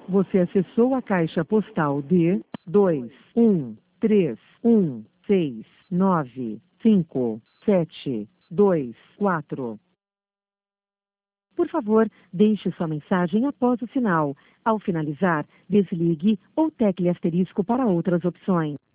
Você acessou a caixa postal de 21316957224. Por favor, deixe sua mensagem após o sinal. Ao finalizar, desligue ou tecle asterisco para outras opções.